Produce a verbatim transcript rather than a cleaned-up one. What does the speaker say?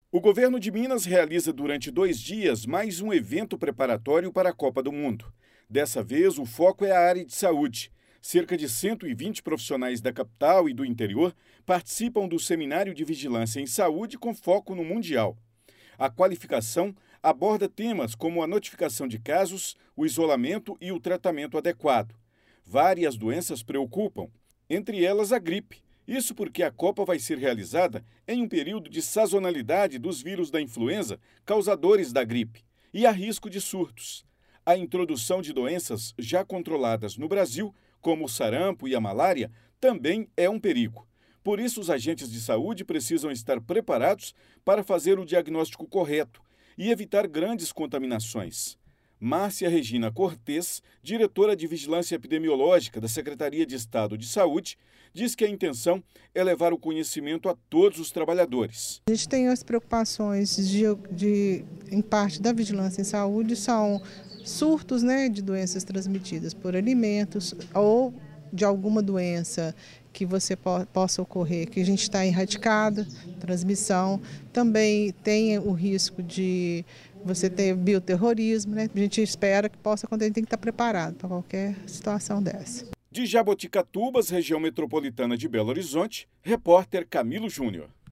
O governo de Minas realiza durante dois dias mais um evento preparatório para a Copa do Mundo. Dessa vez, o foco é a área de saúde. Cerca de cento e vinte profissionais da capital e do interior participam do Seminário de Vigilância em Saúde com foco no Mundial. A qualificação aborda temas como a notificação de casos, o isolamento e o tratamento adequado. Várias doenças preocupam, entre elas a gripe. Isso porque a Copa vai ser realizada em um período de sazonalidade dos vírus da influenza, causadores da gripe, e há risco de surtos. A introdução de doenças já controladas no Brasil, como o sarampo e a malária, também é um perigo. Por isso, os agentes de saúde precisam estar preparados para fazer o diagnóstico correto e evitar grandes contaminações. Márcia Regina Cortes, diretora de Vigilância Epidemiológica da Secretaria de Estado de Saúde, diz que a intenção é levar o conhecimento a todos os trabalhadores. A gente tem as preocupações de, de em parte da vigilância em saúde, são surtos, né, de doenças transmitidas por alimentos ou de alguma doença que você po possa ocorrer, que a gente está erradicado, transmissão. Também tem o risco de você ter bioterrorismo, né? A gente espera que possa acontecer, a gente tem que estar preparado para qualquer situação dessa. De Jaboticatubas, região metropolitana de Belo Horizonte, repórter Camilo Júnior.